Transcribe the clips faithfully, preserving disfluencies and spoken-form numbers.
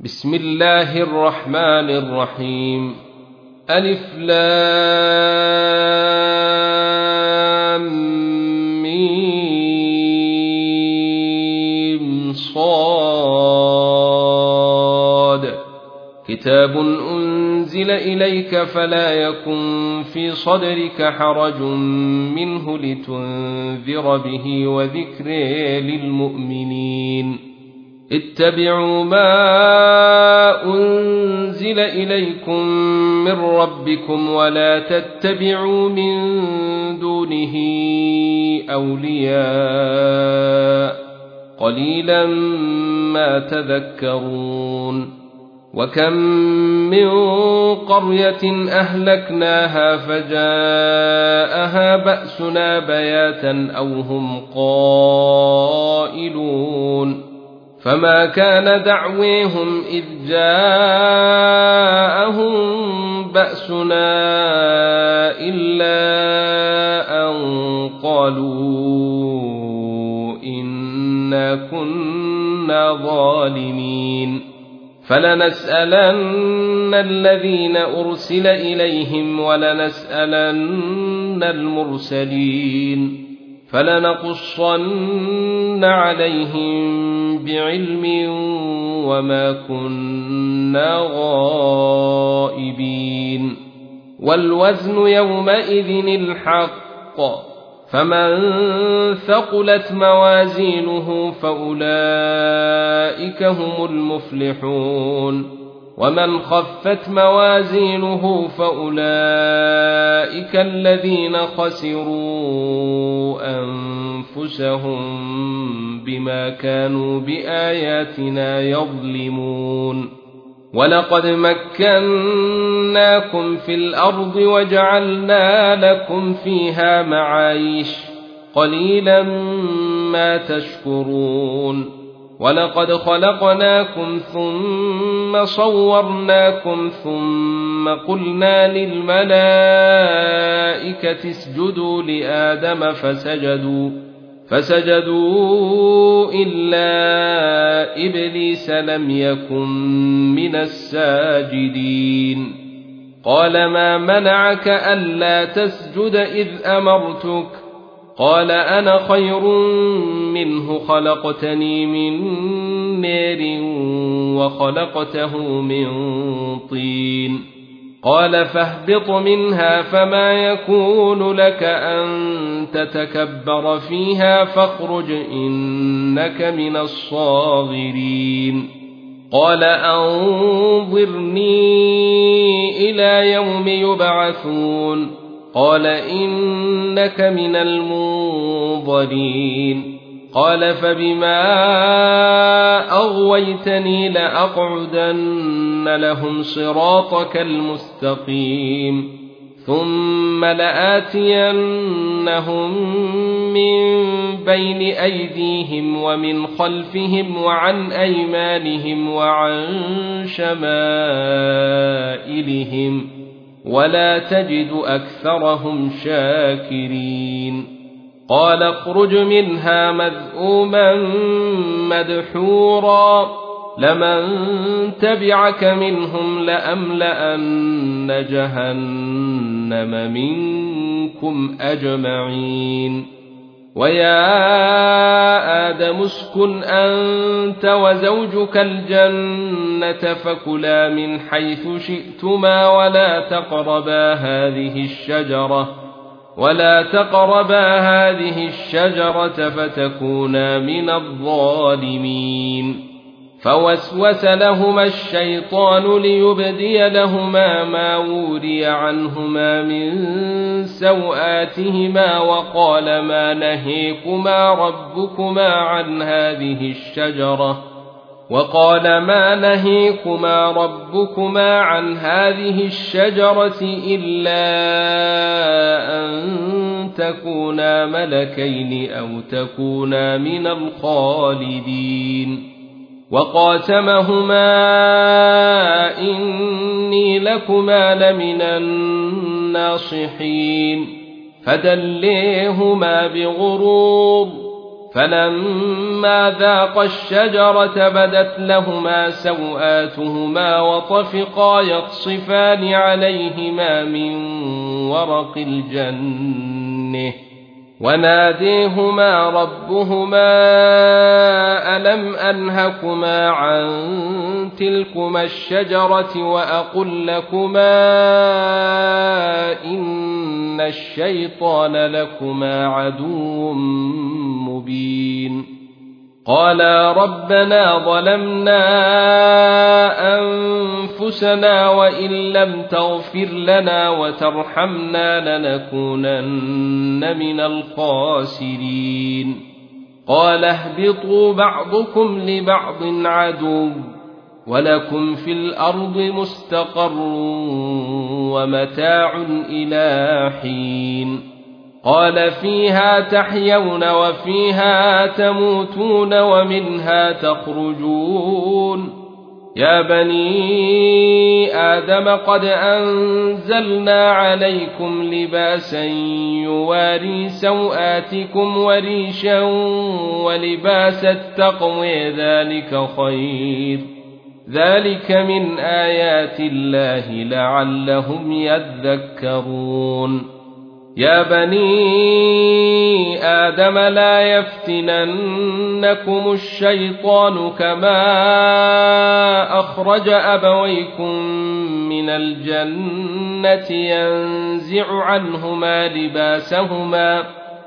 بسم الله الرحمن الرحيم. ألف لام ميم صاد. كتاب أنزل إليك فلا يكن في صدرك حرج منه لتنذر به وذكر للمؤمنين. اتبعوا ما أنزل إليكم من ربكم ولا تتبعوا من دونه أولياء قليلا ما تذكرون. وكم من قرية أهلكناها فجاءها بأسنا بياتا أو هم قائلون. فما كان دعويهم إذ جاءهم بأسنا إلا أن قالوا إنا كنا ظالمين. فلنسألن الذين أرسل إليهم ولنسألن المرسلين فلنقصن عليهم بعلم وما كنا غائبين. والوزن يومئذ الحق فمن ثقلت موازينه فأولئك هم المفلحون ومن خفت موازينه فأولئك الذين خسروا أنفسهم بما كانوا بآياتنا يظلمون. ولقد مكناكم في الأرض وجعلنا لكم فيها معايش قليلا ما تشكرون. ولقد خلقناكم ثم صورناكم ثم قلنا للملائكة اسجدوا لآدم فسجدوا فسجدوا إلا إبليس لم يكن من الساجدين. قال ما منعك ألا تسجد إذ أمرتك؟ قال أنا خير منه خلقتني من نار وخلقته من طين. قال فاهبط منها فما يكون لك أن تتكبر فيها فاخرج إنك من الصاغرين. قال أنظرني إلى يوم يبعثون. قال إنك من المنظرين. قال فبما أغويتني لأقعدن لهم صراطك المستقيم ثم لآتينهم من بين أيديهم ومن خلفهم وعن أيمانهم وعن شمائلهم ولا تجد أكثرهم شاكرين. قال اخرج منها مذءوما مدحورا لمن تبعك منهم لأملأن جهنم منكم أجمعين. ويا آدم اسكن أنت وزوجك الجنة فكلا من حيث شئتما ولا تقربا هذه الشجرة ولا تقربا هذه الشجرة فتكونا من الظالمين. فوسوس لهما الشيطان ليبدي لهما ما وري عنهما من سوآتهما وقال ما نهيكما ربكما عن هذه الشجرة وقال ما نهيكما ربكما عن هذه الشجرة إلا أن تكونا ملكين أو تكونا من الخالدين. وقاسمهما إني لكما لمن الناصحين فدليهما بغرور فلما ذاقا الشجرة بدت لهما سوآتهما وطفقا يخصفان عليهما من ورق الجنة وناديهما ربهما ألم أنهكما عن تلكما الشجرة وأقل لكما إن الشيطان لكما عدو مبين قالا ربنا ظلمنا أنفسنا وإن لم تغفر لنا وترحمنا لنكونن من الخاسرين قال اهبطوا بعضكم لبعض عدو ولكم في الأرض مستقر ومتاع إلى حين قال فيها تحيون وفيها تموتون ومنها تخرجون يا بني آدم قد أنزلنا عليكم لباسا يواري سوآتكم وريشا ولباس التقوى ذلك خير ذلك من آيات الله لعلهم يذكرون يا بني آدم لا يفتننكم الشيطان كما أخرج أبويكم من الجنة ينزع عنهما لباسهما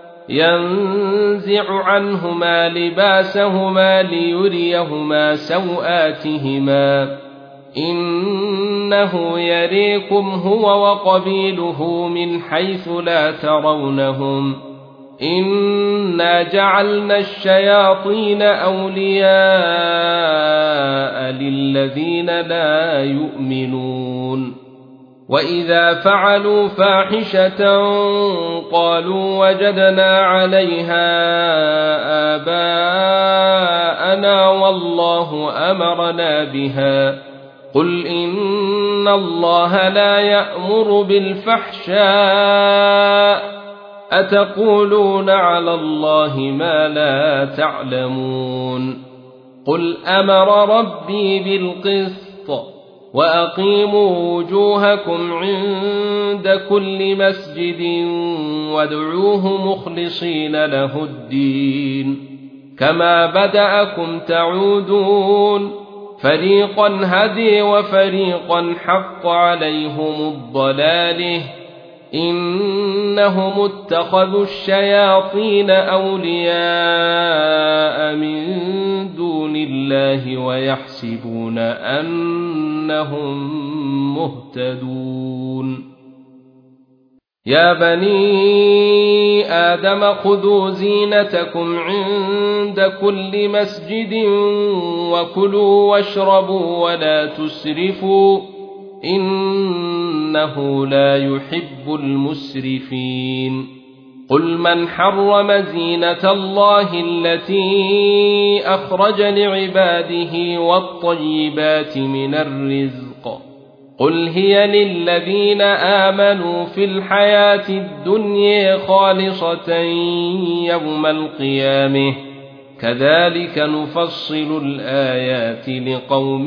ينزع عنهما لباسهما ليريهما سوآتهما إنه يريكم هو وقبيله من حيث لا ترونهم إنا جعلنا الشياطين أولياء للذين لا يؤمنون وإذا فعلوا فاحشة قالوا وجدنا عليها آباءنا والله أمرنا بها قل إن الله لا يأمر بالفحشاء أتقولون على الله ما لا تعلمون قل أمر ربي بالقسط وأقيموا وجوهكم عند كل مسجد وادعوه مخلصين له الدين كما بدأكم تعودون فريقا هدي وفريقا حق عليهم الضلاله إنهم اتخذوا الشياطين أولياء من دون الله ويحسبون أنهم مهتدون يا بني آدم خذوا زينتكم عند كل مسجد وكلوا واشربوا ولا تسرفوا إنه لا يحب المسرفين قل من حرم زينة الله التي أخرج لعباده والطيبات من الرزق قل هي للذين آمنوا في الحياة الدنيا خالصة يوم القيامة كذلك نفصل الآيات لقوم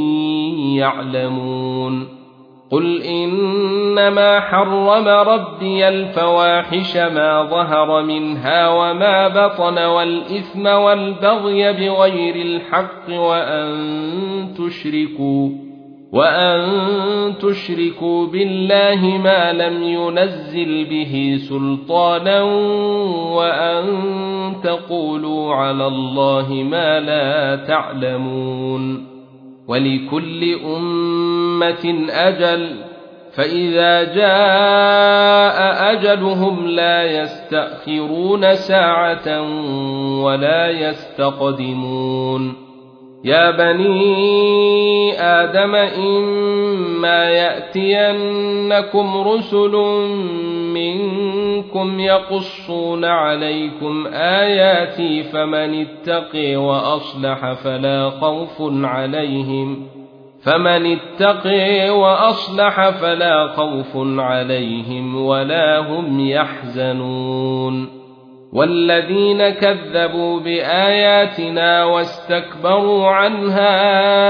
يعلمون قل إنما حرم ربي الفواحش ما ظهر منها وما بطن والإثم والبغي بغير الحق وأن تشركوا وأن تشركوا بالله ما لم ينزل به سلطانا وأن تقولوا على الله ما لا تعلمون ولكل أمة أجل فإذا جاء أجلهم لا يستأخرون ساعة ولا يستقدمون يا بني آدم إما يأتينكم رسل منكم يقصون عليكم آياتي فمن اتقي وأصلح فلا خوف عليهم فمن اتقي وأصلح فلا خوف عليهم ولا هم يحزنون والذين كذبوا بآياتنا واستكبروا عنها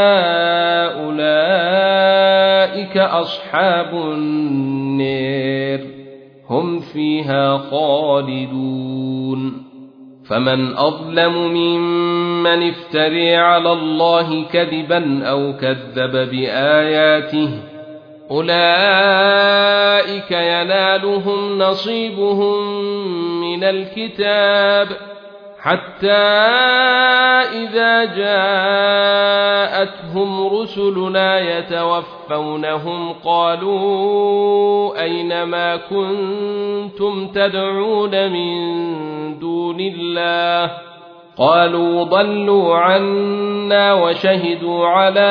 أولئك أصحاب النار هم فيها خالدون فمن أظلم ممن افتري على الله كذبا أو كذب بآياته أولئك ينالهم نصيبهم من الكتاب حتى إذا جاءتهم رسلنا يتوفونهم قالوا أين ما كنتم تدعون من دون الله قالوا ضلوا عنا وشهدوا على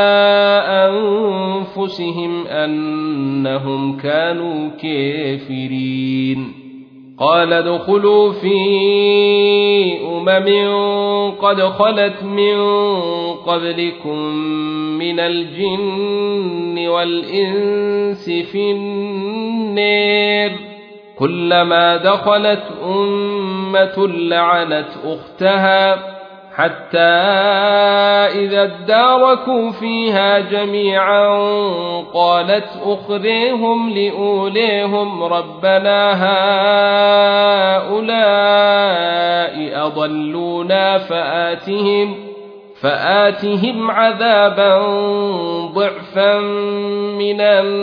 أنفسهم أنهم كانوا كافرين قال ادخلوا في أمم قد خلت من قبلكم من الجن والإنس في النار كلما دخلت أمة لعنت أختها حتى إذا اداركوا فيها جميعا قالت أخريهم لأوليهم ربنا هؤلاء أضلونا فآتهم فآتهم عذابا ضعفا من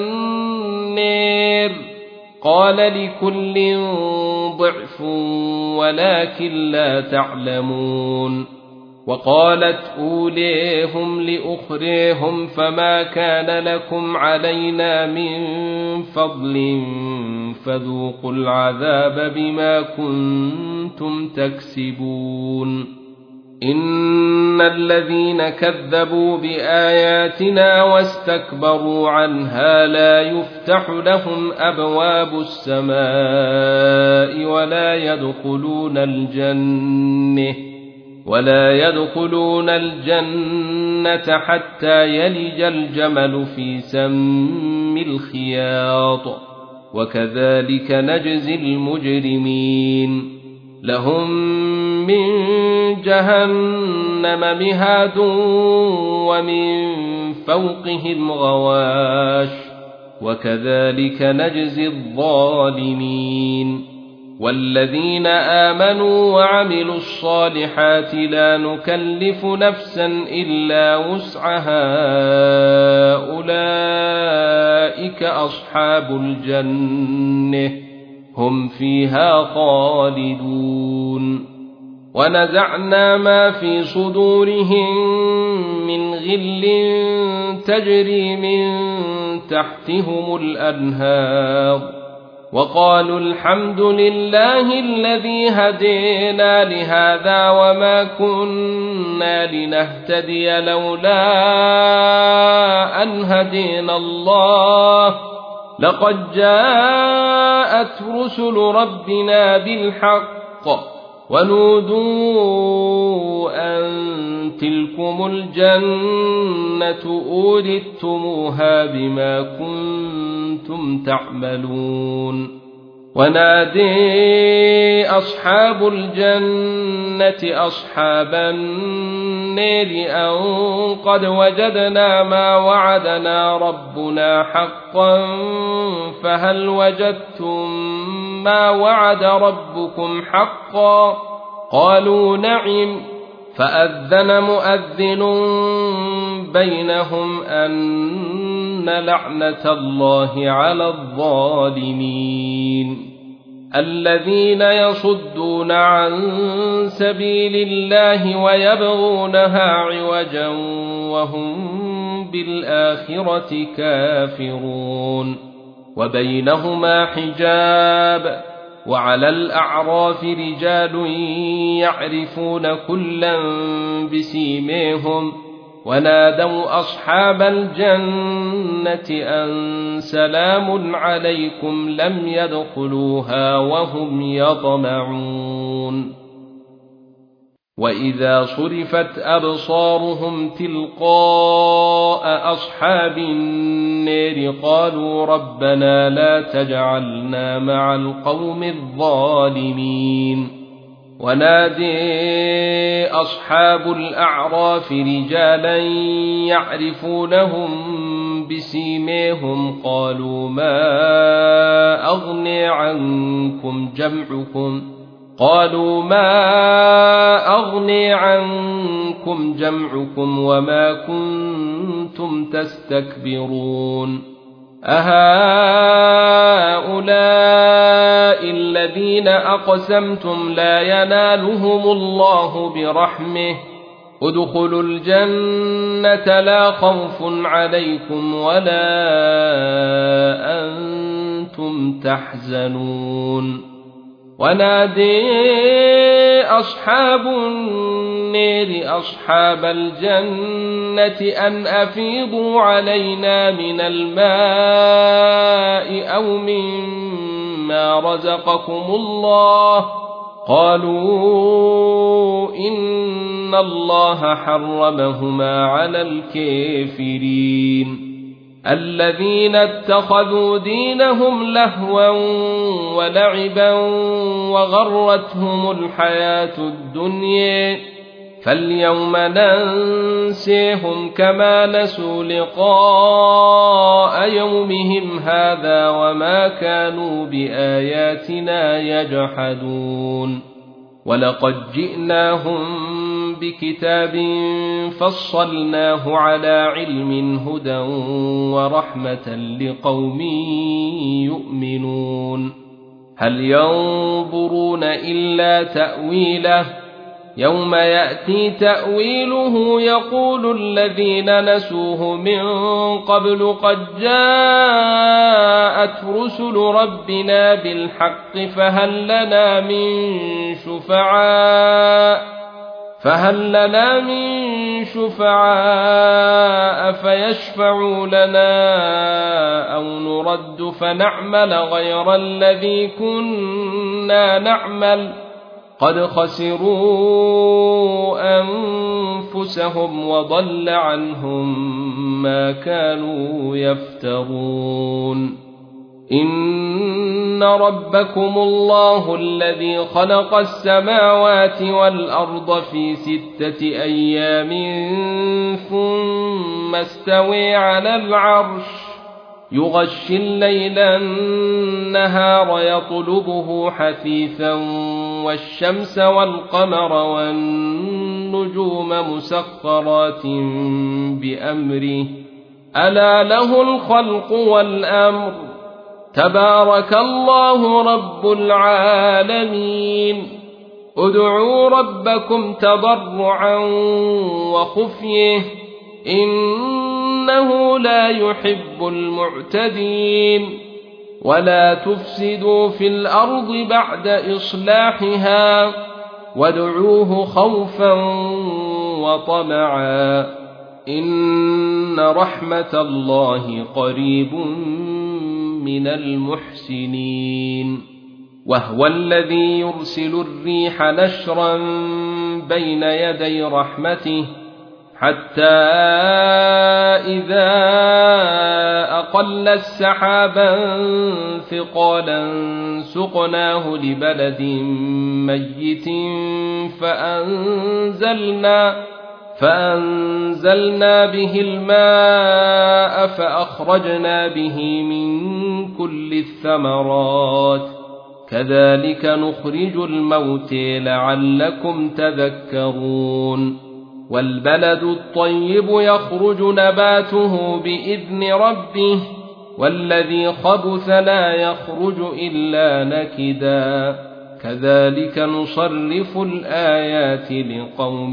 النار قال لكل ضعف ولكن لا تعلمون وقالت أوليهم لأخريهم فما كان لكم علينا من فضل فذوقوا العذاب بما كنتم تكسبون إن الذين كذبوا بآياتنا واستكبروا عنها لا يفتح لهم أبواب السماء ولا يدخلون الجنة ولا يدخلون الجنة حتى يلج الجمل في سم الخياط وكذلك نجزي المجرمين لهم من جهنم مهاد ومن فوقهم غواش وكذلك نجزي الظالمين والذين آمنوا وعملوا الصالحات لا نكلف نفسا إلا وسعها أولئك أصحاب الجنة هم فيها خالدون ونزعنا ما في صدورهم من غل تجري من تحتهم الأنهار وقالوا الحمد لله الذي هدينا لهذا وما كنا لنهتدي لولا أن هدينا الله لقد جاءت رسل ربنا بالحق ونودوا أن تلكم الجنة أورثتموها بما كنتم تعملون ونادي أصحاب الجنة أصحاب النار أن قد وجدنا ما وعدنا ربنا حقا فهل وجدتم ما وعد ربكم حقا قالوا نعم فأذن مؤذن بينهم أن لعنة الله على الظالمين الذين يصدون عن سبيل الله ويبغونها عوجا وهم بالآخرة كافرون وبينهما حجاب وعلى الأعراف رجال يعرفون كلا بسيميهم ونادوا أصحاب الجنة أن سلام عليكم لم يدخلوها وهم يطمعون وإذا صرفت أبصارهم تلقاء أصحاب النار قالوا ربنا لا تجعلنا مع القوم الظالمين ونادي أصحاب الأعراف رجالا يعرفونهم بسيماهم قالوا ما أغني عنكم جمعكم قالوا ما أغني عنكم جمعكم وما كنتم تستكبرون أهؤلاء الذين أقسمتم لا ينالهم الله برحمه ادخلوا الجنة لا خوف عليكم ولا أنتم تحزنون ونادي أصحاب النار أصحاب الجنة أن أفيضوا علينا من الماء أو مما رزقكم الله قالوا إن الله حرمهما على الكافرين الذين اتخذوا دينهم لهوا ولعبا وغرتهم الحياة الدنيا فاليوم ننسيهم كما نسوا لقاء يومهم هذا وما كانوا بآياتنا يجحدون ولقد جئناهم بكتاب فصلناه على علم هدى ورحمة لقوم يؤمنون هل ينظرون إلا تأويله يوم يأتي تأويله يقول الذين نسوه من قبل قد جاءت رسل ربنا بالحق فهل لنا من شفعاء فهل لنا من شفعاء فيشفعوا لنا أو نرد فنعمل غير الذي كنا نعمل قد خسروا أنفسهم وضل عنهم ما كانوا يفترون إن ربكم الله الذي خلق السماوات والأرض في ستة أيام ثم استوى على العرش يغشي الليل النهار يطلبه حثيثا والشمس والقمر والنجوم مسخرات بأمره ألا له الخلق والأمر تبارك الله رب العالمين ادعوا ربكم تضرعا وخفيه إنه لا يحب المعتدين ولا تفسدوا في الأرض بعد إصلاحها وادعوه خوفا وطمعا إن رحمة الله قريب من المحسنين وهو الذي يرسل الريح نشرا بين يدي رحمته حتى إذا أقل السحابا ثقالا سقناه لبلد ميت فأنزلنا فأنزلنا به الماء فأخرجنا به من كل الثمرات كذلك نخرج الموتى لعلكم تذكرون والبلد الطيب يخرج نباته بإذن ربه والذي خبث لا يخرج إلا نكدا كذلك نصرف الآيات لقوم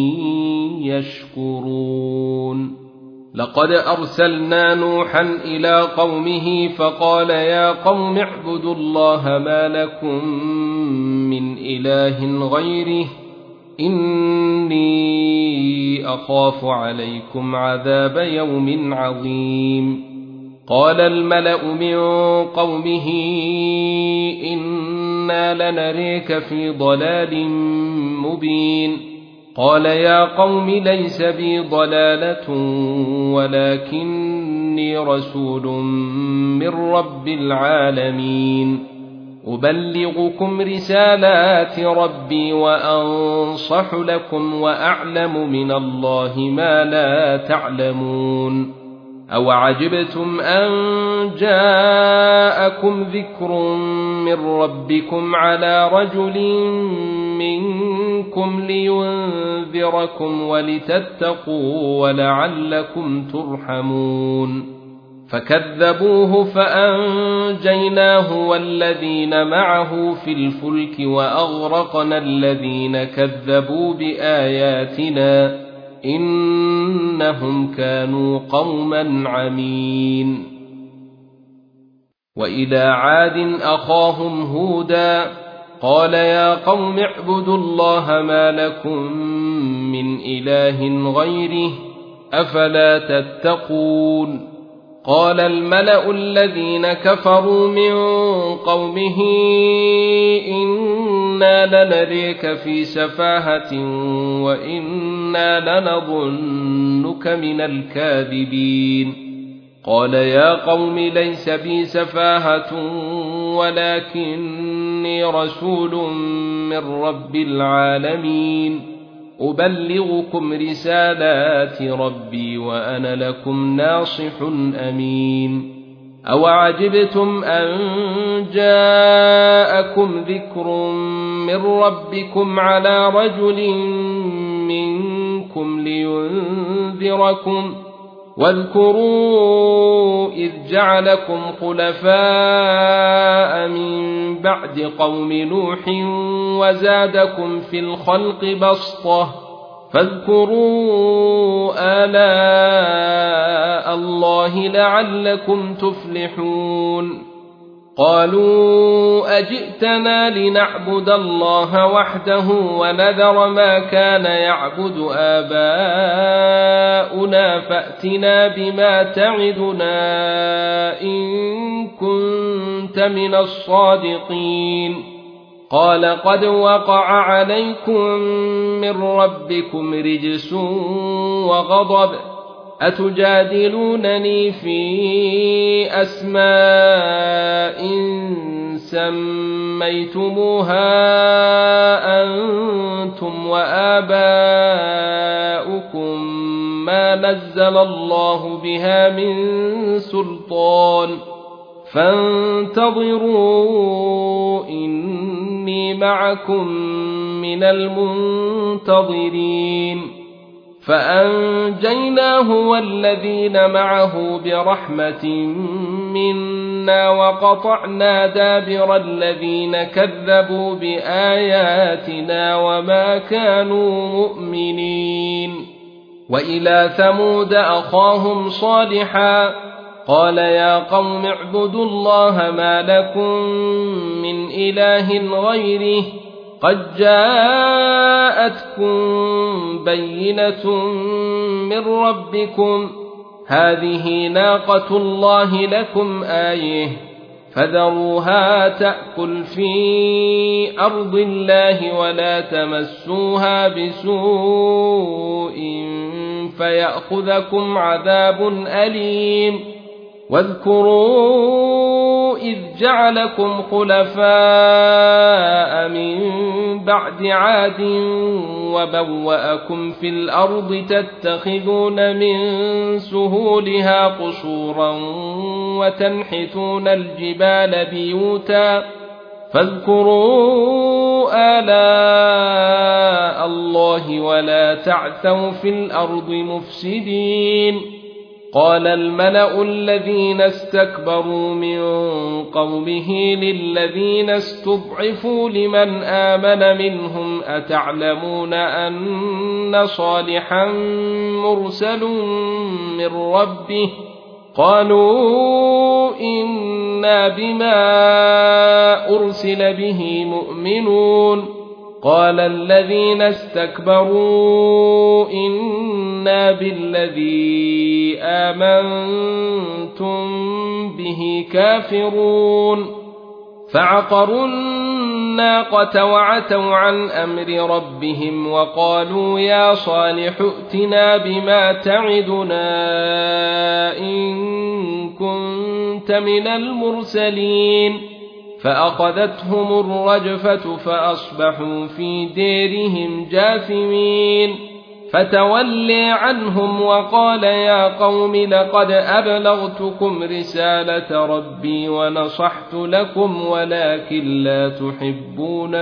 يشكرون لقد أرسلنا نوحا إلى قومه فقال يا قوم اعبدوا الله ما لكم من إله غيره إني أخاف عليكم عذاب يوم عظيم قال الملأ من قومه إنا لنريك في ضلال مبين قال يا قوم ليس بي ضلالة ولكني رسول من رب العالمين أبلغكم رسالات ربي وأنصح لكم وأعلم من الله ما لا تعلمون أو عجبتم أن جاءكم ذكر من ربكم على رجل منكم لينذركم ولتتقوا ولعلكم ترحمون فكذبوه فأنجيناه والذين معه في الفلك وأغرقنا الذين كذبوا بآياتنا إنهم كانوا قوما عمين وإلى عاد أخاهم هودا قال يا قوم اعبدوا الله ما لكم من إله غيره أفلا تتقون قال الملأ الذين كفروا من قومه إنا لنريك في سفاهة وإنا لنظنك من الكاذبين قال يا قوم ليس بي سفاهة ولكني رسول من رب العالمين أبلغكم رسالات ربي وأنا لكم ناصح أمين أو عجبتم أن جاءكم ذكر من ربكم على رجل منكم لينذركم واذكروا إذ جعلكم خلفاء من بعد قوم نوح وزادكم في الخلق بسطة فاذكروا آلاء الله لعلكم تفلحون قالوا أجئتنا لنعبد الله وحده ونذر ما كان يعبد آباؤنا فأتنا بما تعدنا إن كنت من الصادقين قال قد وقع عليكم من ربكم رجس وغضب أتجادلونني في أسماء سميتموها أنتم وآباؤكم ما نزل الله بها من سلطان فانتظروا إني معكم من المنتظرين فأنجيناه والذين معه برحمة منا وقطعنا دابر الذين كذبوا بآياتنا وما كانوا مؤمنين وإلى ثمود أخاهم صالحا قال يا قوم اعبدوا الله ما لكم من إله غيره قد جاءتكم بينة من ربكم هذه ناقة الله لكم آية فذروها تأكل في أرض الله ولا تمسوها بسوء فيأخذكم عذاب أليم واذكروا إذ جعلكم خلفاء من بعد عاد وبوأكم في الأرض تتخذون من سهولها قصورا وتنحتون الجبال بيوتا فاذكروا آلاء الله ولا تعثوا في الأرض مفسدين قال الملأ الذين استكبروا من قومه للذين استضعفوا لمن آمن منهم أتعلمون أن صالحا مرسل من ربه قالوا إنا بما أرسل به مؤمنون قال الذين استكبروا إنا بالذي آمنتم به كافرون فعقروا الناقة وعتوا عن أمر ربهم وقالوا يا صالح ائتنا بما تعدنا إن كنت من المرسلين فأخذتهم الرجفة فأصبحوا في ديرهم جاثمين فتولي عنهم وقال يا قوم لقد أبلغتكم رسالة ربي ونصحت لكم ولكن لا تحبون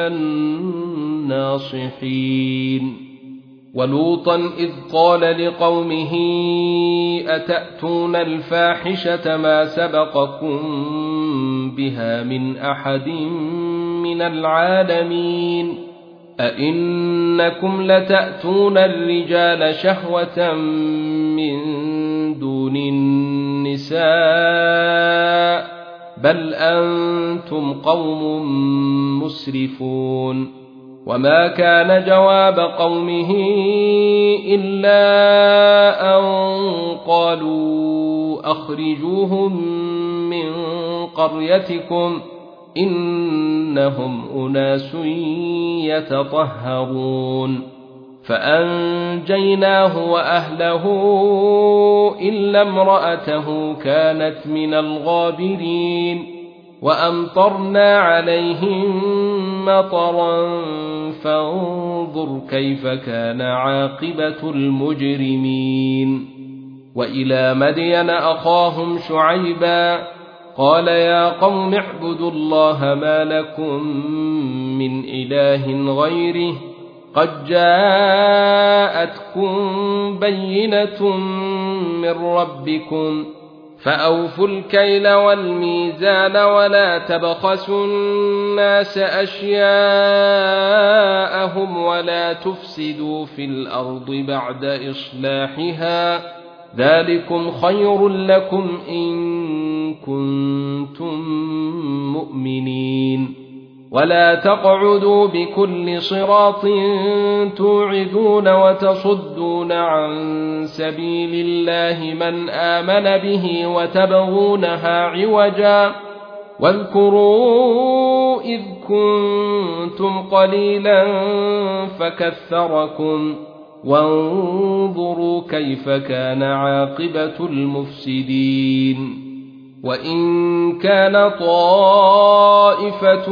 الناصحين ولوطا إذ قال لقومه أتأتون الفاحشة ما سبقكم بها من أحد من العالمين أئنكم لتأتون الرجال شهوة من دون النساء بل أنتم قوم مسرفون وما كان جواب قومه إلا أن قالوا أخرجوهم من قريتكم إنهم أناس يتطهرون فأنجيناه وأهله إلا امرأته كانت من الغابرين وأمطرنا عليهم مطرا فانظر كيف كان عاقبة المجرمين وإلى مدين أخاهم شعيبا قال يا قوم اعبدوا الله ما لكم من إله غيره قد جاءتكم بينة من ربكم فأوفوا الكيل والميزان ولا تبخسوا الناس أشياءهم ولا تفسدوا في الأرض بعد إصلاحها ذلكم خير لكم إن كنتم مؤمنين ولا تقعدوا بكل صراط توعدون وتصدون عن سبيل الله من آمن به وتبغونها عوجا واذكروا إذ كنتم قليلا فكثركم وانظروا كيف كان عاقبة المفسدين وإن كان طائفة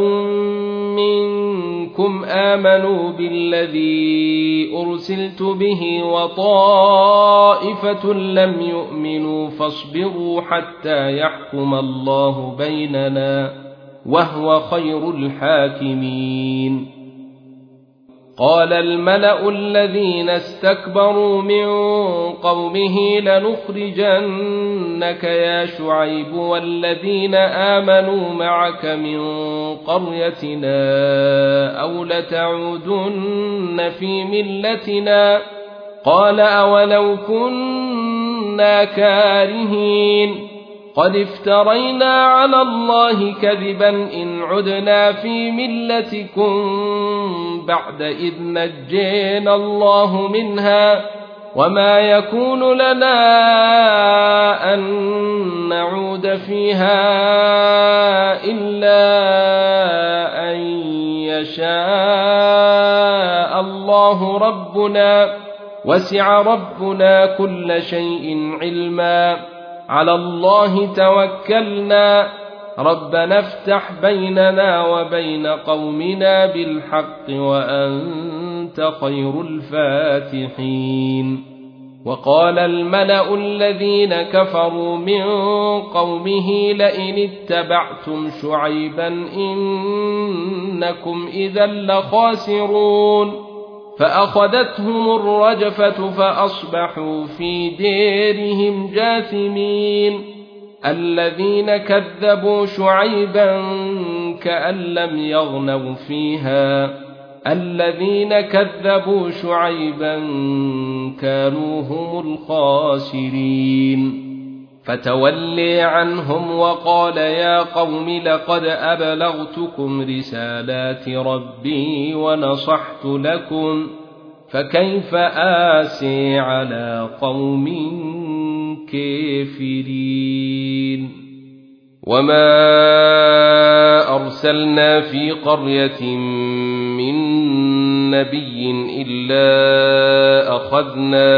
منكم آمنوا بالذي أرسلت به وطائفة لم يؤمنوا فاصبروا حتى يحكم الله بيننا وهو خير الحاكمين قال الملأ الذين استكبروا من قومه لنخرجنك يا شعيب والذين آمنوا معك من قريتنا أو لتعودن في ملتنا قال أولو كنا كارهين قد افترينا على الله كذبا إن عدنا في ملتكم بعد إذ نجينا الله منها وما يكون لنا أن نعود فيها إلا أن يشاء الله ربنا وسع ربنا كل شيء علما على الله توكلنا ربنا افتح بيننا وبين قومنا بالحق وأنت خير الفاتحين وقال الملأ الذين كفروا من قومه لئن اتبعتم شعيبا إنكم إذا لخاسرون فأخذتهم الرجفة فأصبحوا في ديرهم جاثمين الذين كذبوا شعيبا كأن لم يغنوا فيها الذين كذبوا شعيبا كانوا هم الخاسرين فتولي عنهم وقال يا قوم لقد أبلغتكم رسالات ربي ونصحت لكم فكيف آسي على قوم كافرين وما أرسلنا أرسلنا في قرية من نبي إلا أخذنا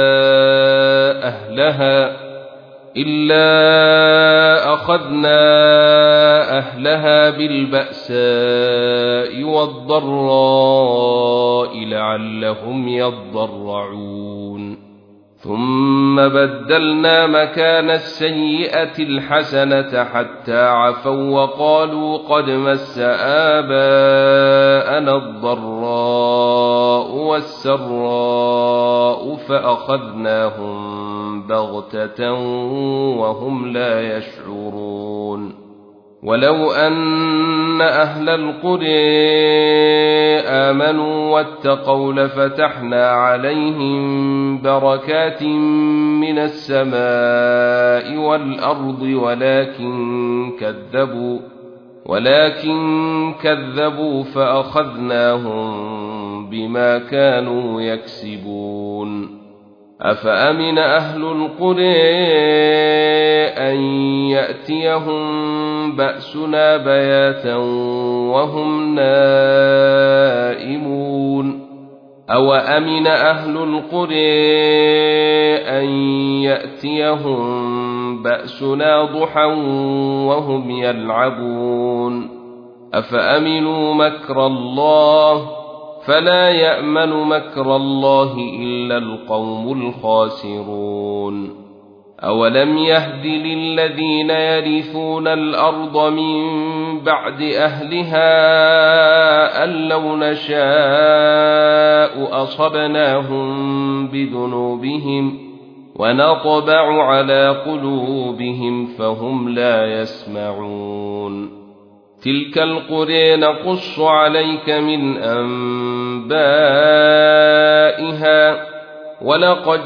أهلها إلا أخذنا أهلها بالبأساء والضراء لعلهم يضرعون ثم بدلنا مكان السيئة الحسنة حتى عفوا وقالوا قد مس آباءنا الضراء والسراء فأخذناهم بغتة وهم لا يشعرون ولو أن أهل القرى آمنوا واتقوا لفتحنا عليهم بركات من السماء والأرض ولكن كذبوا ولكن كذبوا فأخذناهم بما كانوا يكسبون أفأمن أهل القرى أن يأتيهم بأسنا بياتا وهم نائمون أو أمن أهل القرى أن يأتيهم بأسنا ضحى وهم يلعبون أفأمنوا مكر الله فلا يأمن مكر الله إلا القوم الخاسرون أولم يهد للذين يرثون الأرض من بعد أهلها أن لو نشاء أصبناهم بذنوبهم ونطبع على قلوبهم فهم لا يسمعون تلك القرى نقص عليك من أنبائها ولقد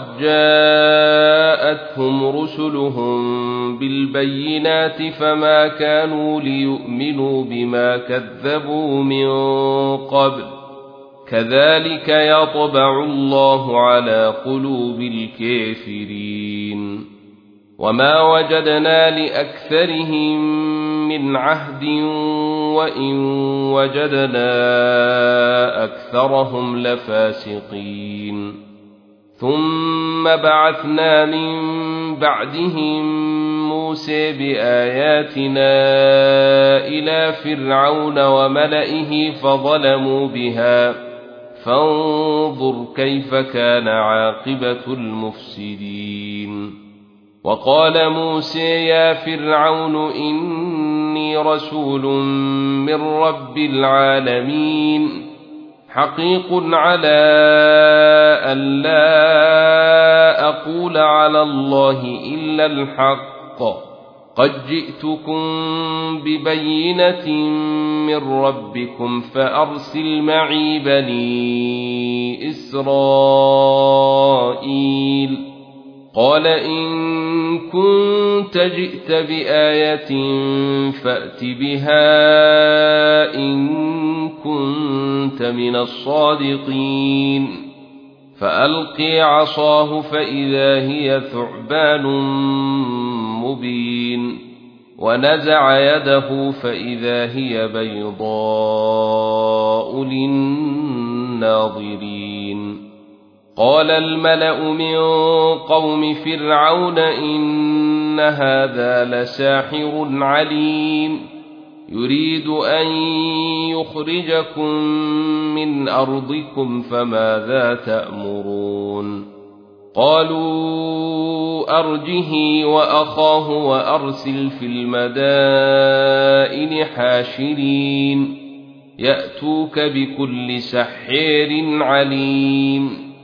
جاءتهم رسلهم بالبينات فما كانوا ليؤمنوا بما كذبوا من قبل كذلك يطبع الله على قلوب الكافرين وما وجدنا لأكثرهم من عهد وإن وجدنا أكثرهم لفاسقين ثم بعثنا من بعدهم موسى بآياتنا إلى فرعون وملئه فظلموا بها فانظر كيف كان عاقبة المفسدين وقال موسى يا فرعون إني رسول من رب العالمين حقيق على أن لا أقول على الله إلا الحق قد جئتكم ببينة من ربكم فأرسل معي بني إسرائيل قال إن كنت جئت بآية فأت بها إن كنت من الصادقين فألقي عصاه فإذا هي ثعبان مبين ونزع يده فإذا هي بيضاء للناظرين قال الملأ من قوم فرعون إن هذا لساحر عليم يريد أن يخرجكم من أرضكم فماذا تأمرون قالوا أرجه وأخاه وأرسل في المدائن حاشرين يأتوك بكل سحير عليم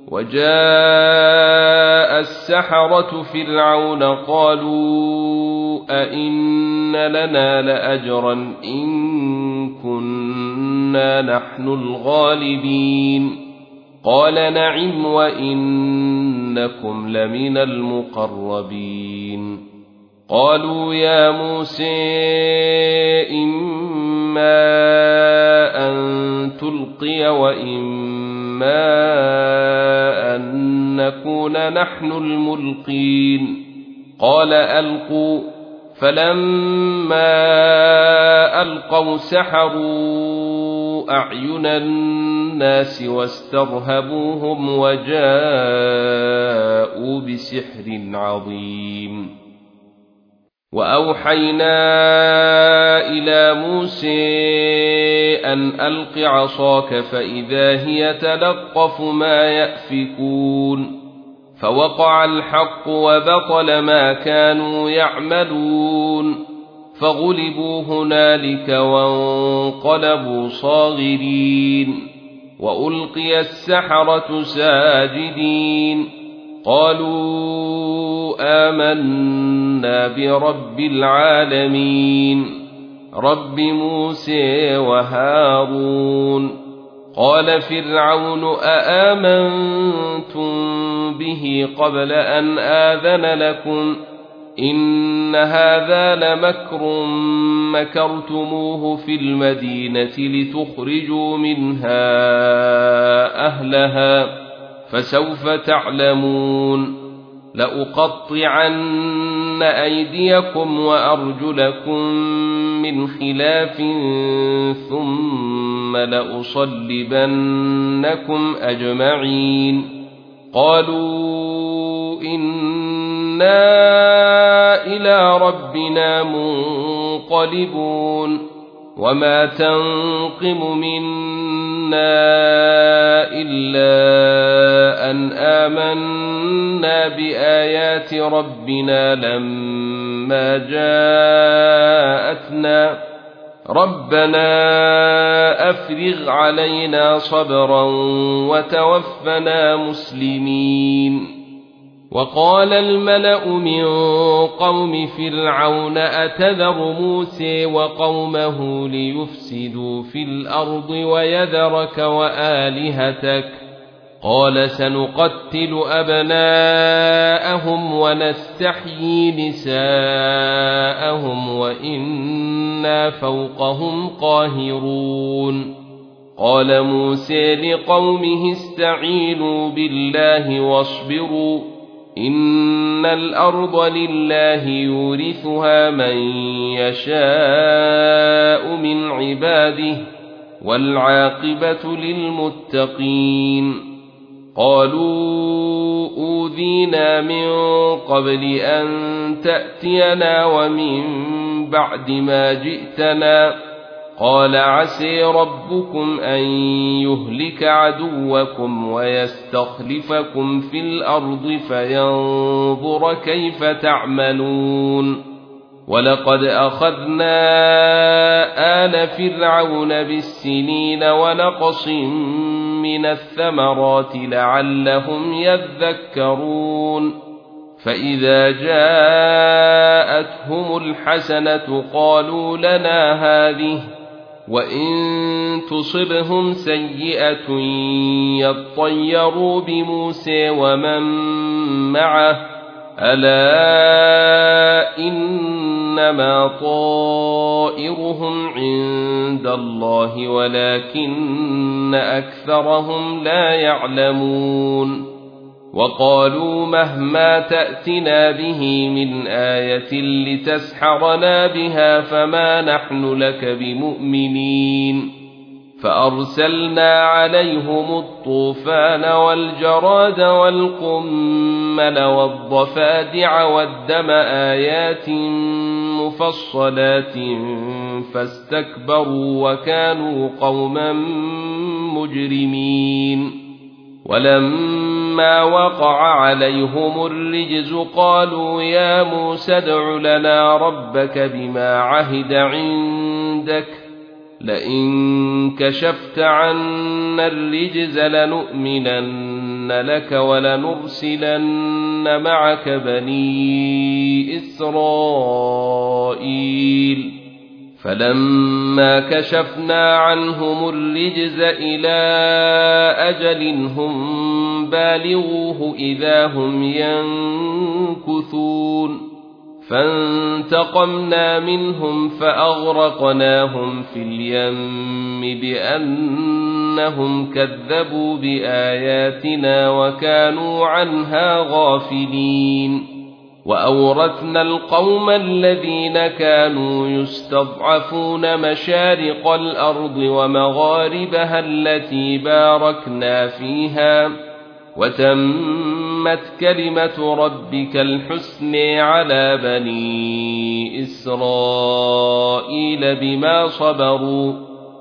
وجاء السحرة فرعون قالوا أئن لنا لأجرا إن كنا نحن الغالبين قال نعم وإنكم لمن المقربين قالوا يا موسى إما أن تلقي وإما أن نكون نحن الملقين قال ألقوا فلما ألقوا سحروا أعين الناس واسترهبوهم وجاءوا بسحر عظيم وأوحينا إلى موسى أن ألق عصاك فإذا هي تلقف ما يأفكون فوقع الحق وبطل ما كانوا يعملون فغلبوا هنالك وانقلبوا صاغرين وألقي السحرة ساجدين قالوا آمنا برب العالمين رب موسى وهارون قال فرعون أآمنتم به قبل أن آذن لكم إن هذا لمكر مكرتموه في المدينة لتخرجوا منها أهلها فسوف تعلمون لأقطعن أيديكم وأرجلكم من خلاف ثم لأصلبنكم أجمعين قالوا إنا إلى ربنا منقلبون وما تنقم منا إلا أن آمنا بآيات ربنا لما جاءتنا ربنا أفرغ علينا صبرا وتوفنا مسلمين وقال الملأ من قوم فرعون أتذر موسى وقومه ليفسدوا في الأرض ويذرك وآلهتك قال سنقتل أبناءهم ونستحيي نساءهم وإنا فوقهم قاهرون قال موسى لقومه استعينوا بالله واصبروا إن الأرض لله يورثها من يشاء من عباده والعاقبة للمتقين قالوا أوذينا من قبل أن تأتينا ومن بعد ما جئتنا قال عسى ربكم أن يهلك عدوكم ويستخلفكم في الأرض فينظر كيف تعملون ولقد أخذنا آل فرعون بالسنين ونقص من الثمرات لعلهم يذكرون فإذا جاءتهم الحسنة قالوا لنا هذه وإن تصبهم سيئة يطيروا بموسى ومن معه ألا إنما طائرهم عند الله ولكن أكثرهم لا يعلمون وقالوا مهما تأتنا به من آية لتسحرنا بها فما نحن لك بمؤمنين فأرسلنا عليهم الطوفان والجراد والقمل والضفادع والدم آيات مفصلات فاستكبروا وكانوا قوما مجرمين ولما وقع عليهم الرجز قالوا يا موسى ادع لنا ربك بما عهد عندك لئن كشفت عنا الرجز لنؤمنن لك ولنرسلن معك بني إسرائيل فلما كشفنا عنهم الرجز إلى أجل هم بالغوه إذا هم ينكثون فانتقمنا منهم فأغرقناهم في اليم بأنهم كذبوا بآياتنا وكانوا عنها غافلين وأورثنا القوم الذين كانوا يستضعفون مشارق الأرض ومغاربها التي باركنا فيها وتمت كلمة ربك الحسن على بني إسرائيل بما صبروا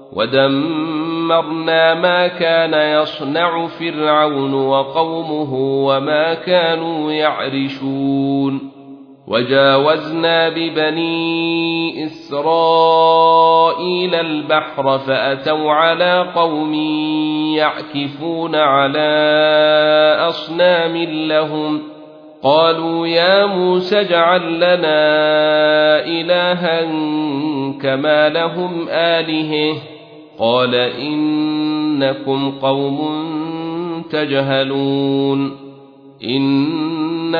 ودمرنا ما كان يصنع فرعون وقومه وما كانوا يعرشون وجاوزنا ببني إسرائيل البحر فأتوا على قوم يعكفون على أصنام لهم قالوا يا موسى اجعل لنا إلها كما لهم آلهة قال إنكم قوم تجهلون إن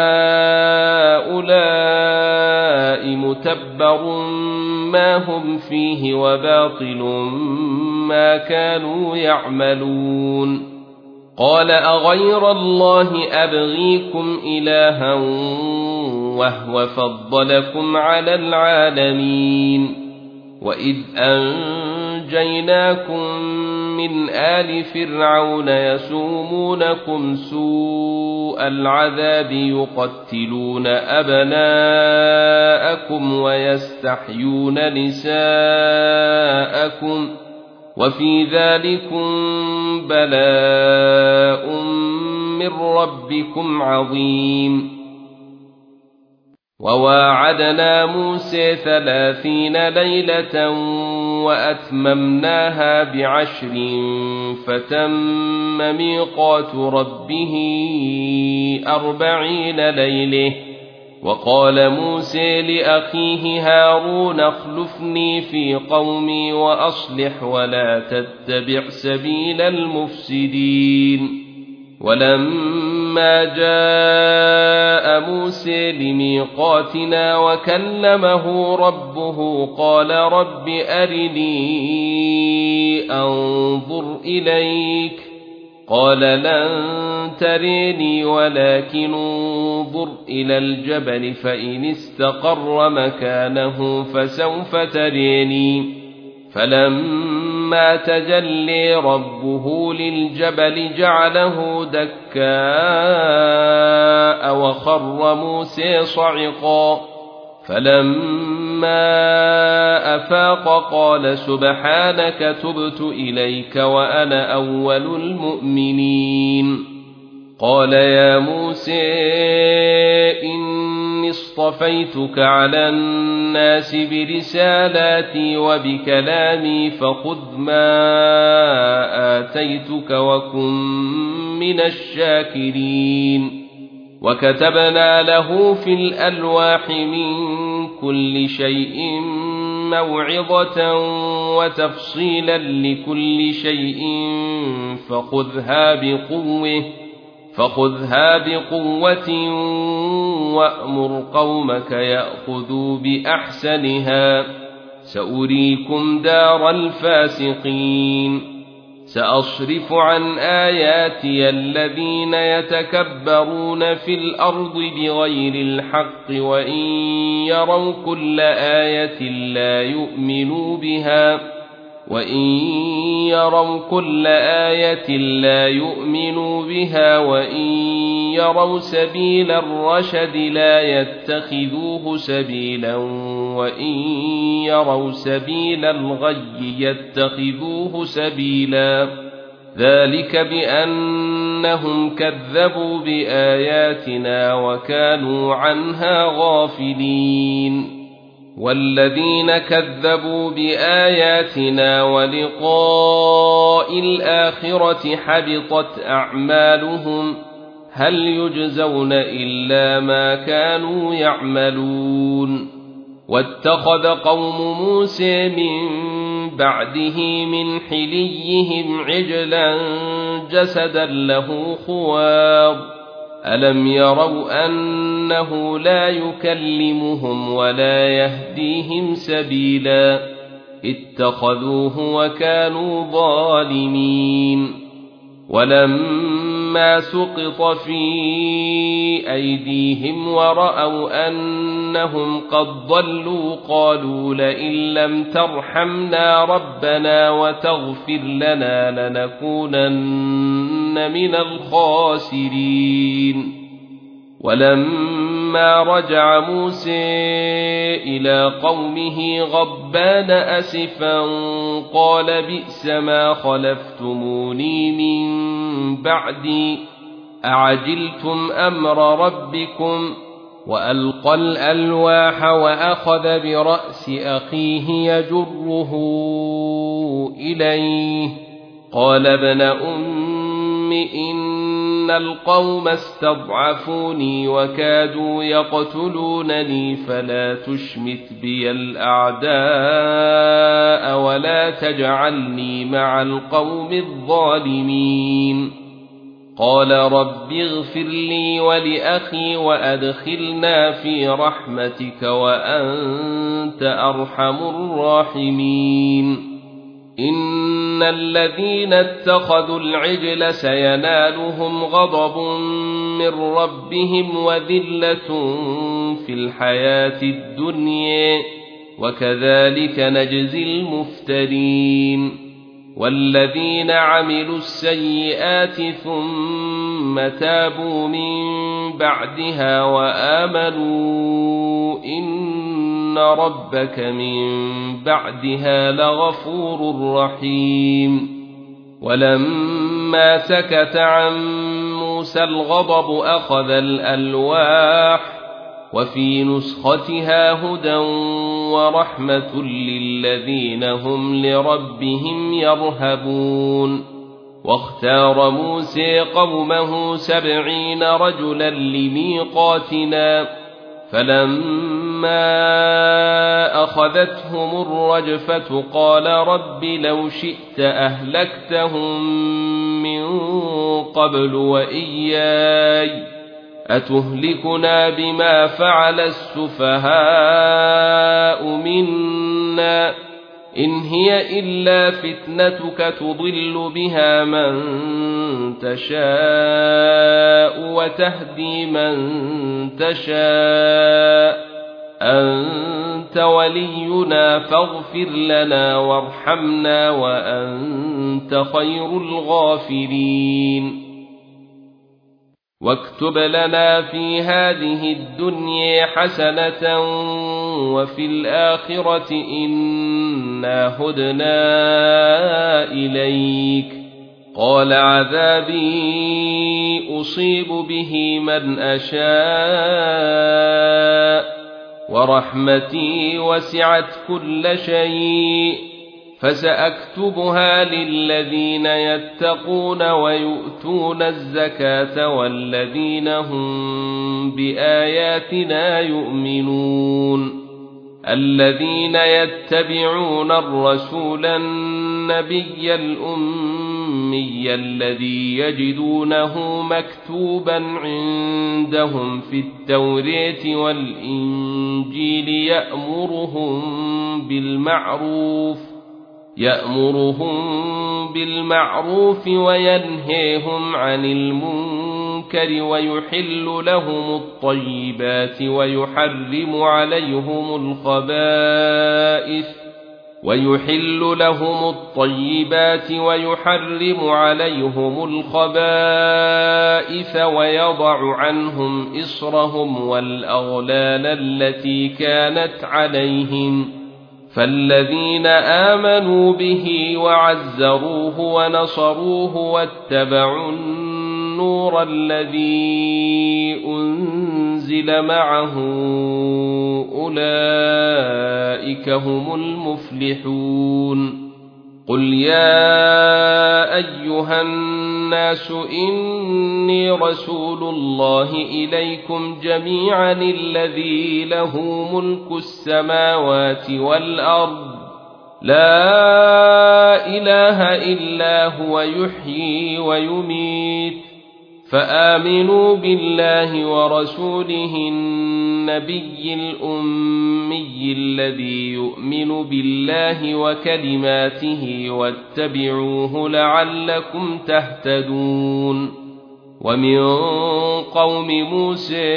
هؤلاء متبر ما هم فيه وباطل ما كانوا يعملون قال أغير الله أبغيكم إلها وهو فضلكم على العالمين وإذ أنجيناكم من آل فرعون يسومونكم سوء العذاب يقتلون أبناءكم ويستحيون نساءكم وفي ذلكم بلاء من ربكم عظيم وواعدنا موسى ثلاثين ليلة وأتممناها بعشر فتم ميقات ربه أربعين ليلة وقال موسى لأخيه هارون اخلفني في قومي وأصلح ولا تتبع سبيل المفسدين ولما جاء موسى لميقاتنا وكلمه ربه قال رب أرني أنظر إليك قال لن تريني ولكن انظر إلى الجبل فإن استقر مكانه فسوف تريني فلما تجلي ربه للجبل جعله دكاء وخر موسى صعقا فلما أفاق قال سبحانك تبت إليك وأنا أول المؤمنين قال يا موسى إني اصطفيتك على الناس برسالاتي وبكلامي فخذ ما آتيتك وكن من الشاكرين وكتبنا له في الألواح من كل شيء موعظة وتفصيلا لكل شيء فخذها بقوة فخذها بقوة وأمر قومك يأخذوا بأحسنها سأريكم دار الفاسقين سأصرف عن آياتي الذين يتكبرون في الأرض بغير الحق وإن يروا كل آية لا يؤمنوا بها وإن يروا كل آية لا يؤمنوا بها وإن يروا سبيل الرشد لا يتخذوه سبيلا وإن يروا سبيل الغي يتخذوه سبيلا ذلك بأنهم كذبوا بآياتنا وكانوا عنها غافلين والذين كذبوا بآياتنا ولقاء الآخرة حبطت أعمالهم هل يجزون إلا ما كانوا يعملون واتخذ قوم موسى من بعده من حليهم عجلا جسدا له خوار ألم يروا أنه لا يكلمهم ولا يهديهم سبيلا اتخذوه وكانوا ظالمين ولما فلما سقط في أيديهم ورأوا أنهم قد ضلوا قالوا لئن لم ترحمنا ربنا وتغفر لنا لنكونن من الخاسرين. ولما رجع موسى إلى قومه غضبان أسفا قال بئس ما خلفتموني من بعدي أعجلتم أمر ربكم. وألقى الألواح وأخذ برأس أخيه يجره إليه قال ابن أم إن القوم استضعفوني وكادوا يقتلونني فلا تشمت بي الأعداء ولا تجعلني مع القوم الظالمين. قال رب اغفر لي ولأخي وأدخلنا في رحمتك وأنت أرحم الراحمين. إن الذين اتخذوا العجل سينالهم غضب من ربهم وذلة في الحياة الدنيا وكذلك نجزي المفترين. والذين عملوا السيئات ثم تابوا من بعدها وآمنوا إن ربك من بعدها لغفور رحيم. ولما سكت عن موسى الغضب أخذ الألواح وفي نسختها هدى ورحمة للذين هم لربهم يرهبون. واختار موسى قومه سبعين رجلا لميقاتنا فلما أخذتهم الرجفة قال رب لو شئت أهلكتهم من قبل وإياي أتهلكنا بما فعل السفهاء منا إن هي إلا فتنتك تضل بها من تشاء وتهدي من تشاء أنت ولينا فاغفر لنا وارحمنا وأنت خير الغافرين. واكتب لنا في هذه الدنيا حسنة وفي الآخرة إنا هدنا إليك. قال عذابي أصيب به من أشاء ورحمتي وسعت كل شيء فسأكتبها للذين يتقون ويؤتون الزكاة والذين هم بآياتنا يؤمنون. الذين يتبعون الرسول النبي الأمي الذي يجدونه مكتوبا عندهم في التوراة والإنجيل يأمرهم بالمعروف يأمرهم بالمعروف وينهيهم عن المنكر ويحل لهم الطيبات ويحرم عليهم الخبائث ويحل لهم الطيبات ويحرم عليهم الخبائث ويضع عنهم إصرهم والأغلال التي كانت عليهم. فالذين آمنوا به وعزروه ونصروه واتبعوا النور الذي أنزل معه أولئك هم المفلحون. قل يا أيها الناس إني رسول الله إليكم جميعا الذي له ملك السماوات والأرض لا إله إلا هو يحيي ويميت فآمنوا بالله ورسوله النبي الأمي الذي يؤمن بالله وكلماته واتبعوه لعلكم تهتدون. ومن قوم موسى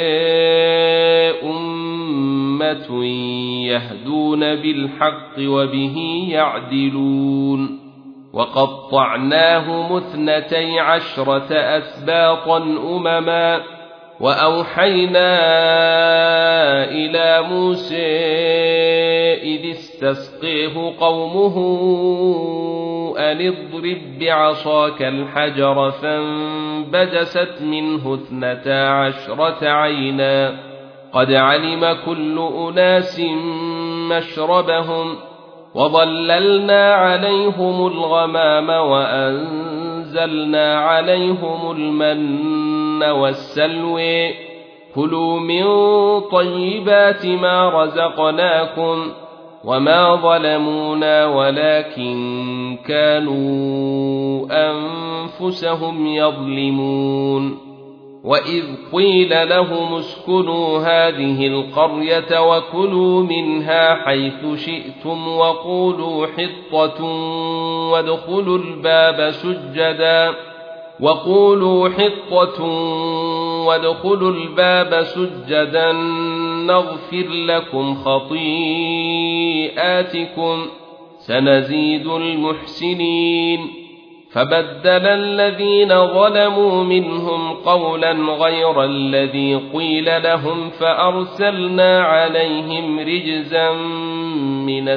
أمة يهدون بالحق وبه يعدلون وقطعناهم اثنتي عشرة أسباطا أمما وأوحينا إلى موسى إذ استسقيه قومه أن اضرب بعصاك الحجر فانبجست منه اثنتا عشرة عينا قد علم كل أناس مشربهم وظللنا عليهم الغمام وأنزلنا عليهم المن والسلوى كلوا من طيبات ما رزقناكم وما ظلمونا ولكن كانوا أنفسهم يظلمون وإذ قيل لهم اسكنوا هذه القرية وكلوا منها حيث شئتم وقولوا حطة وادخلوا الباب سجدا وقولوا حطة وادخلوا الباب سجدا نغفر لكم خطيئاتكم سنزيد المحسنين فبدل الذين ظلموا منهم قولا غير الذي قيل لهم فأرسلنا عليهم رجزا من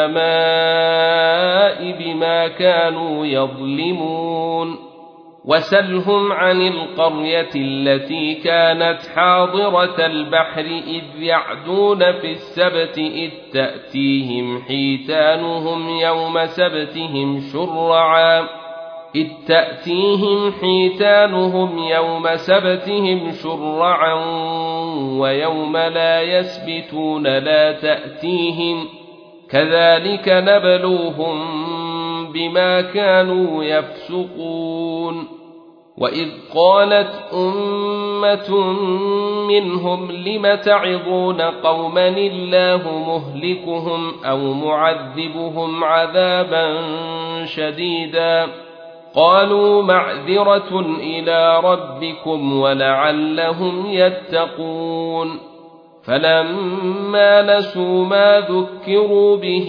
السماء بما كانوا يظلمون وسلهم عن القرية التي كانت حاضرة البحر إذ يعدون في السبت إذ تأتيهم حيتانهم يوم سبتهم شرعا إذ تأتيهم حيتانهم يوم سبتهم شرعا ويوم لا يسبتون لا تأتيهم كذلك نبلوهم بما كانوا يفسقون وإذ قالت أمة منهم لم تعظون قوما الله مهلكهم أو معذبهم عذابا شديدا قالوا معذرة إلى ربكم ولعلهم يتقون فلما نسوا ما ذكروا به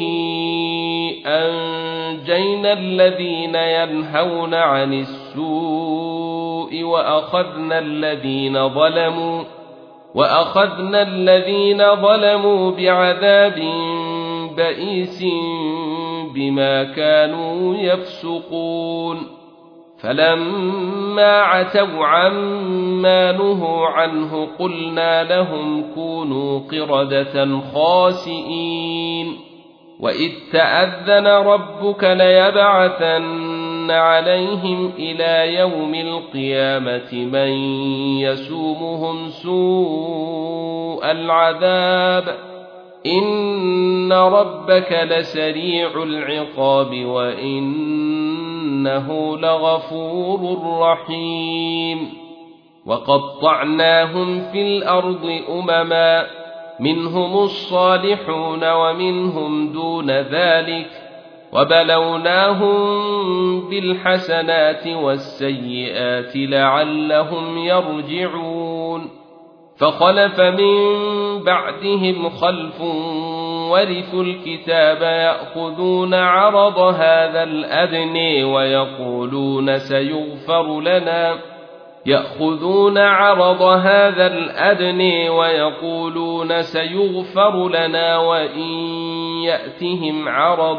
أنجينا الذين ينهون عن السوء وأخذنا الذين ظلموا وأخذنا الذين ظلموا بعذاب بئيس بما كانوا يفسقون فلما عتوا عما نهوا عنه قلنا لهم كونوا قردة خاسئين وإذ تأذن ربك ليبعثن عليهم إلى يوم القيامة من يسومهم سوء العذاب إن ربك لسريع العقاب وإنه لغفور رحيم وقطعناهم في الأرض أمما منهم الصالحون ومنهم دون ذلك وبلوناهم بالحسنات والسيئات لعلهم يرجعون فخلف من بعدهم خلف ورثوا الكتاب يأخذون عرض هذا الأدنى ويقولون سيغفر لنا يأخذون عرض هذا الأدنى ويقولون سيغفر لنا وإن يأتهم عرض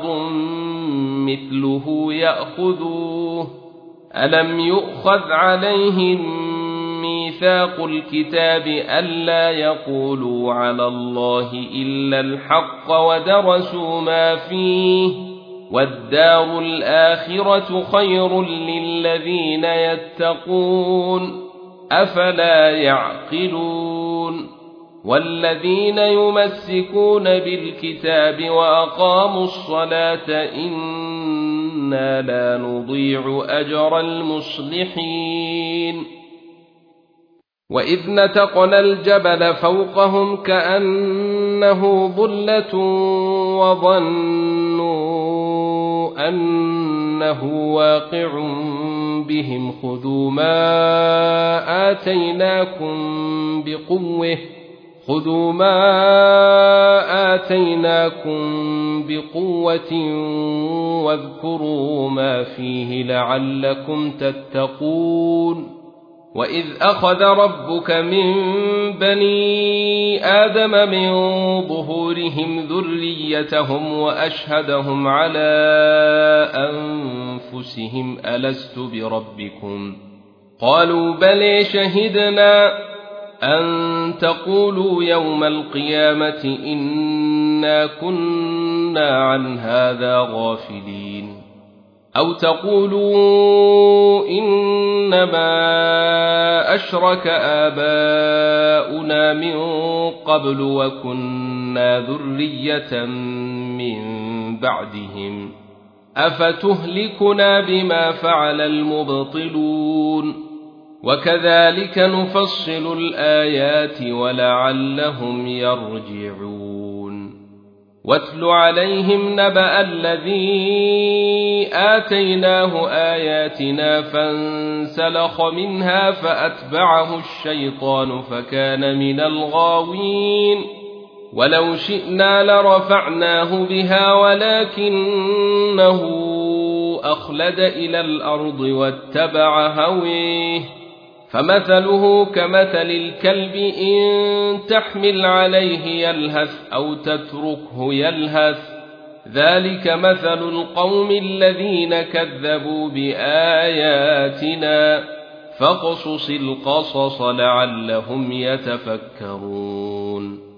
مثله يأخذوه ألم يؤخذ عليهم ميثاق الكتاب ألا يقولوا على الله إلا الحق ودرسوا ما فيه والدار الآخرة خير للذين يتقون أفلا يعقلون والذين يمسكون بالكتاب وأقاموا الصلاة إنا لا نضيع أجر المصلحين وإذ نتقنا الجبل فوقهم كأنه ظلة وظنوا أنه واقع بهم خذوا ما آتيناكم بقوة خذوا ما آتيناكم بقوة واذكروا ما فيه لعلكم تتقون وإذ أخذ ربك من بني آدم من ظهورهم ذريتهم وأشهدهم على أنفسهم ألست بربكم قالوا بلى شهدنا أن تقولوا يوم القيامة إنا كنا عن هذا غافلين أو تقولوا إنما أشرك آباؤنا من قبل وكنا ذرية من بعدهم أفتهلكنا بما فعل المبطلون وكذلك نفصل الآيات ولعلهم يرجعون واتل عليهم نبأ الذي آتيناه آياتنا فانسلخ منها فأتبعه الشيطان فكان من الغاوين ولو شئنا لرفعناه بها ولكنه أخلد إلى الأرض واتبع هويه فمثله كمثل الكلب إن تحمل عليه يلهث أو تتركه يلهث ذلك مثل القوم الذين كذبوا بآياتنا فاقصص القصص لعلهم يتفكرون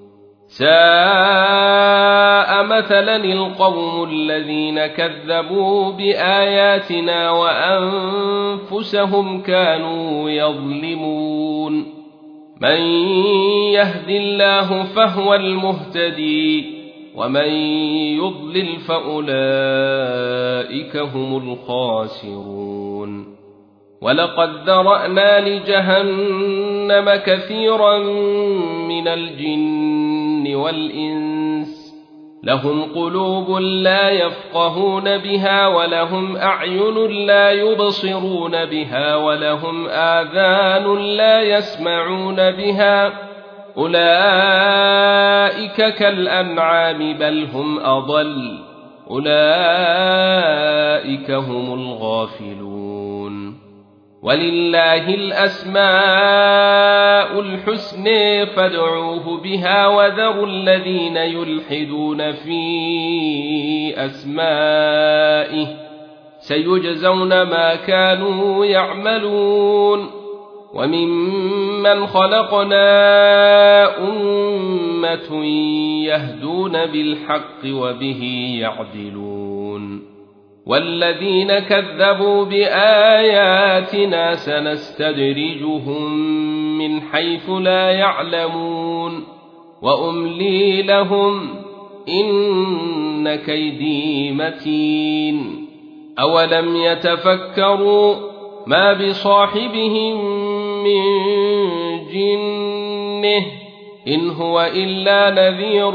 ساء مثلا القوم الذين كذبوا بآياتنا وأنفسهم كانوا يظلمون من يهد الله فهو المهتدي ومن يضلل فأولئك هم الخاسرون ولقد ذرأنا لجهنم كثيرا من الجن والإنس لهم قلوب لا يفقهون بها ولهم أعين لا يبصرون بها ولهم آذان لا يسمعون بها أولئك كالأنعام بل هم أضل أولئك هم الغافلون ولله الأسماء الحسنى فادعوه بها وذروا الذين يلحدون في أسمائه سيجزون ما كانوا يعملون وممن خلقنا أمة يهدون بالحق وبه يعدلون والذين كذبوا بآياتنا سنستدرجهم من حيث لا يعلمون وأملي لهم إن كيدي متين أولم يتفكروا ما بصاحبهم من جنة إن هو إلا نذير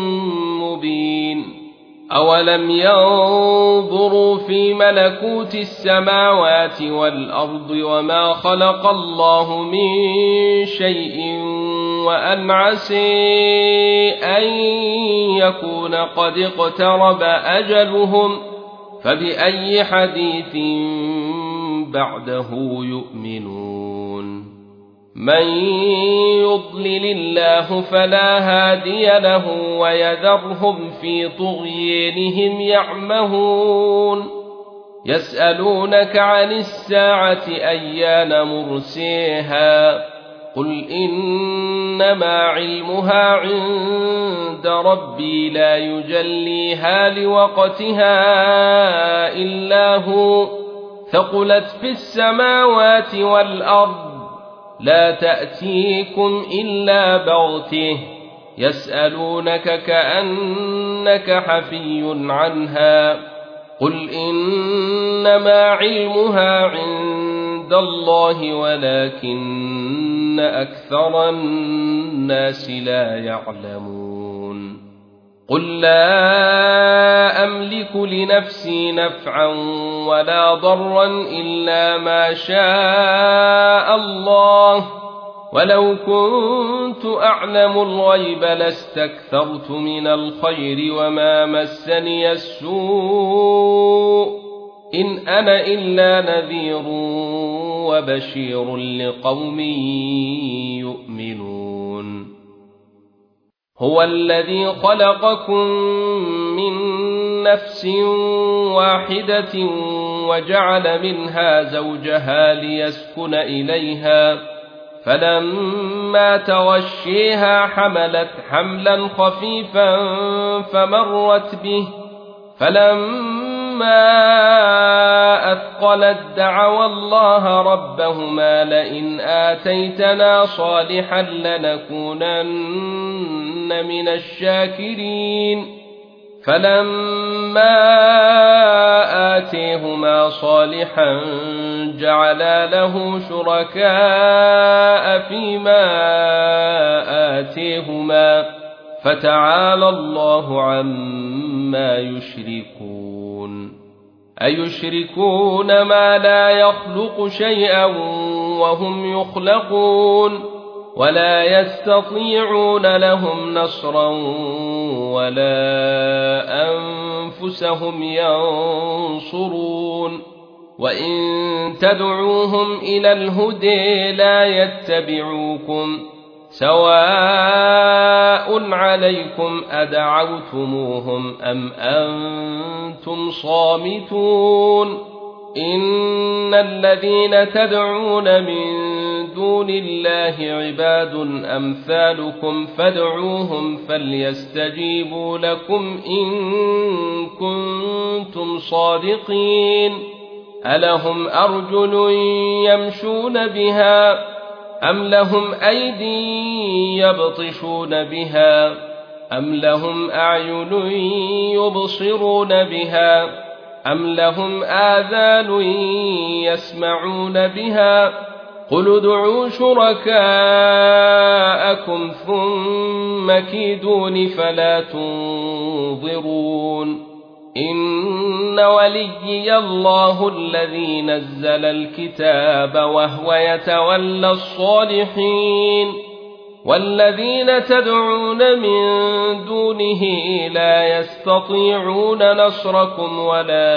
مبين أولم ينظروا في ملكوت السماوات والأرض وما خلق الله من شيء وأن عسى أن يكون قد اقترب أجلهم فبأي حديث بعده يؤمنون من يضلل الله فلا هادي له ويذرهم في طغيانهم يعمهون يسألونك عن الساعة أيان مرسيها قل إنما علمها عند ربي لا يجليها لوقتها إلا هو ثقلت في السماوات والأرض لا تأتيكم إلا بغته يسألونك كأنك حفي عنها قل إنما علمها عند الله ولكن أكثر الناس لا يعلمون قل لا أملك لنفسي نفعا ولا ضرا إلا ما شاء الله ولو كنت أعلم الغيب لاستكثرت من الخير وما مسني السوء إن أنا إلا نذير وبشير لقوم يؤمنون هو الذي خلقكم من نفس واحدة وجعل منها زوجها ليسكن إليها فلما تغشيها حملت حملا خفيفا فمرت به فلما أثقلت دعوا الله ربهما لئن آتيتنا صالحا لنكونن من الشاكرين فلما آتيهما صالحا جعلا له شركاء فيما آتيهما فتعالى الله عما يشركون أيشركون ما لا يخلق شيئا وهم يخلقون ولا يستطيعون لهم نصرا ولا أنفسهم ينصرون وإن تدعوهم إلى الهدى لا يتبعوكم سواء عليكم أدعوتموهم أم أنتم صامتون إن الذين تدعون من دون الله عباد أمثالكم فادعوهم فليستجيبوا لكم إن كنتم صادقين ألهم أرجل يمشون بها أم لهم أيدي يبطشون بها أم لهم أعين يبصرون بها أم لهم آذان يسمعون بها قل ادعوا شركاءكم ثم كيدون فلا تنظرون إن وليي الله الذي نزل الكتاب وهو يتولى الصالحين والذين تدعون من دونه لا يستطيعون نصركم ولا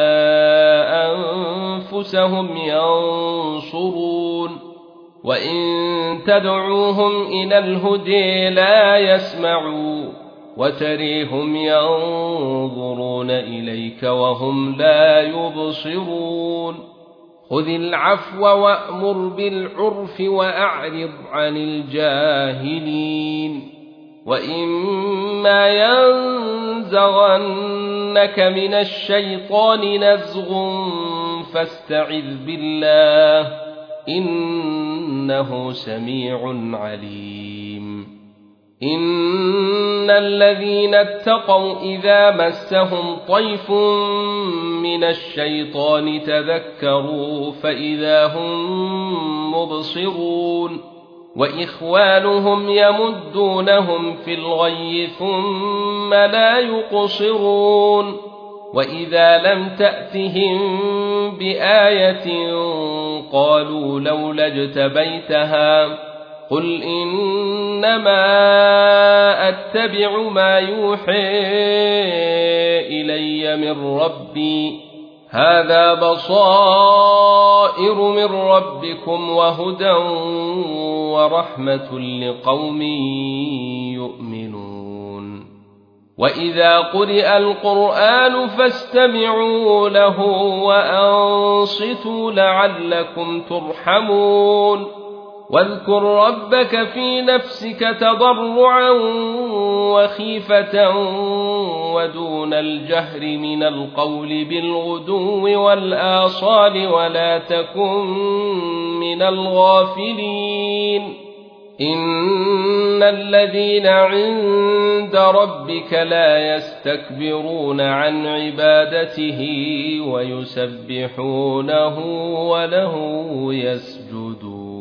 أنفسهم ينصرون وإن تدعوهم إلى الهدى لا يسمعوا وتريهم ينظرون إليك وهم لا يبصرون خذ العفو وأمر بالعرف وأعرض عن الجاهلين وإما ينزغنك من الشيطان نزغ فاستعذ بالله إنه سميع عليم إن الذين اتقوا إذا مسهم طيف من الشيطان تذكروا فإذا هم مبصرون وإخوانهم يمدونهم في الغي ثم لا يقصرون وإذا لم تأتهم بآية قالوا لولا اجتبيتها قل إنما أتبع ما يوحى إلي من ربي هذا بصائر من ربكم وهدى ورحمة لقوم يؤمنون وإذا قرئ القرآن فاستمعوا له وأنصتوا لعلكم ترحمون واذكر ربك في نفسك تضرعا وخيفة ودون الجهر من القول بالغدو والآصال ولا تكن من الغافلين إن الذين عند ربك لا يستكبرون عن عبادته ويسبحونه وله يسجدون